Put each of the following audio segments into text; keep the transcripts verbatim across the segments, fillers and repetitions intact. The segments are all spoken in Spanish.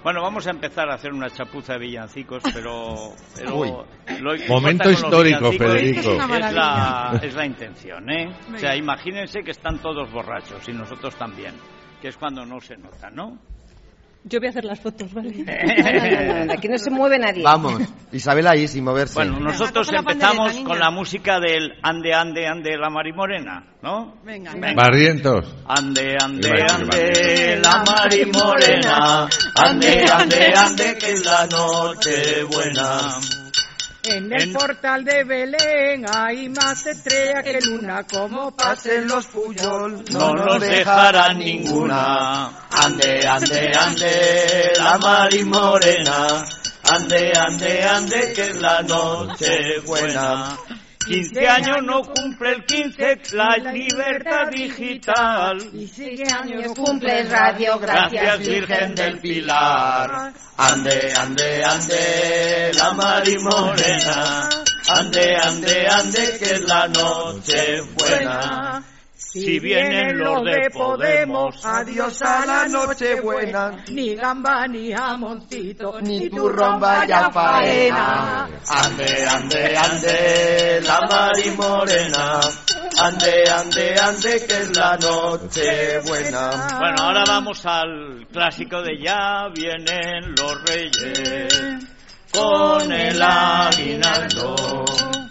Bueno, vamos a empezar a hacer una chapuza de villancicos, pero... pero Uy. lo que Momento importa con los histórico, villancicos Federico. Es la, es la intención, ¿eh? O sea, imagínense que están todos borrachos y nosotros también, que es cuando no se nota, ¿no? Yo voy a hacer las fotos, ¿vale? No, no, no, aquí no se mueve nadie. Vamos, Isabel ahí sin moverse. Bueno, nosotros Venga, coge la empezamos pandereta, con niña. la música del Ande, Ande, Ande, la Marimorena, ¿no? Venga, Venga. Barrientos. Ande, ande, Iba, iba, ande, la Marimorena, ande, ande, ande, que es la noche buena. En el En- portal de Belén hay más estrella que luna, como pasen los Puyol. No nos dejarán ninguna. Ande, ande, ande, la Marimorena, ande, ande, ande, que es la noche buena. Quince años no cumple el quince, la libertad digital. Y sigue años Años cumple el radio, Gracias, gracias Virgen del Pilar. Ande, ande, ande, la Marimorena, ande, ande, ande, que es la noche buena. Si vienen los de Podemos, adiós a la noche buena, ni gamba ni jamoncito, Ni turrón vaya faena. ande, ande, ande, la Marimorena, ande, ande, ande, que es la noche buena. Bueno, ahora vamos al clásico de Ya vienen los reyes, con el aguinaldo,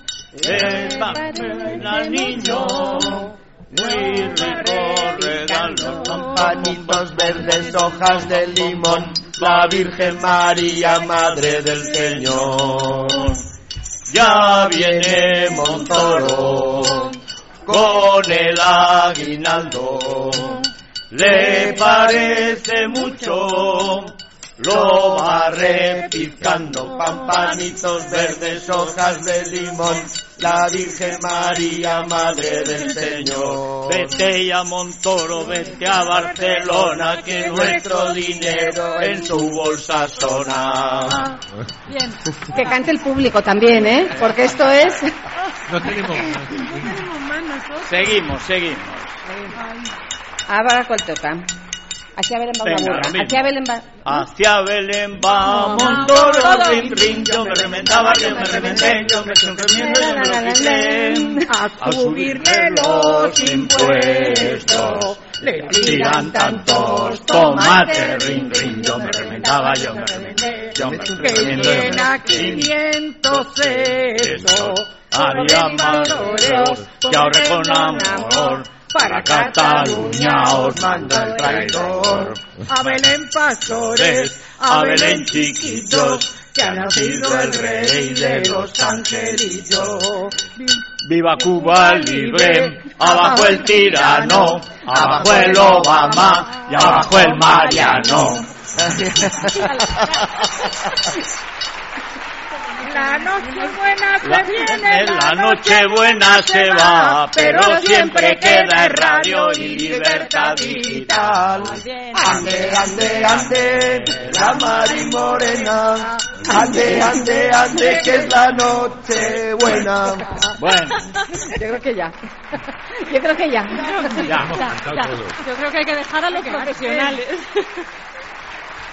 el al niño, muy rico regalo, Campanitos verdes, hojas de limón, la Virgen María, Madre del Señor. Ya viene Montoro con el aguinaldo, le parece mucho, lo va repicando. Campanitos verdes, hojas de limón, la Virgen María, Madre del Señor. Vete ya Montoro, vete a Barcelona, que nuestro dinero en su bolsa sona. bien. Que cante el público también, ¿eh? Porque esto es... No tenemos No tenemos más nosotros. Seguimos, seguimos. Ahora, ¿cuál toca? Hacia Belén va una Venga, burra. lo mismo. Hacia Belén va... Hacia Belén va Montoro, rin, rin, yo me remendaba, yo me remendé, yo me sonremiendo, yo me lo quité. a subirle los impuestos, le Tiran tantos tomates, rin, rin, yo me remendaba, yo me remendé, yo me que sonremiendo, yo me llena lo quité. quinientos Eso, sesos, haría más que ahorre con amor. Para Cataluña os manda el traidor. a Belén pastores, a Belén chiquitos, que ha nacido el rey de los angelitos. Viva Cuba libre, abajo el tirano, abajo el Obama y abajo el Mariano. La noche buena se viene, La noche buena se va, pero siempre queda en radio y libertad digital. Ande, ande, ande, la Marimorena, ande, ande, ande, que es la noche buena. Bueno, Yo creo que ya. Yo creo que ya. ya. Ya, ya. Yo creo que hay que dejar a los profesionales.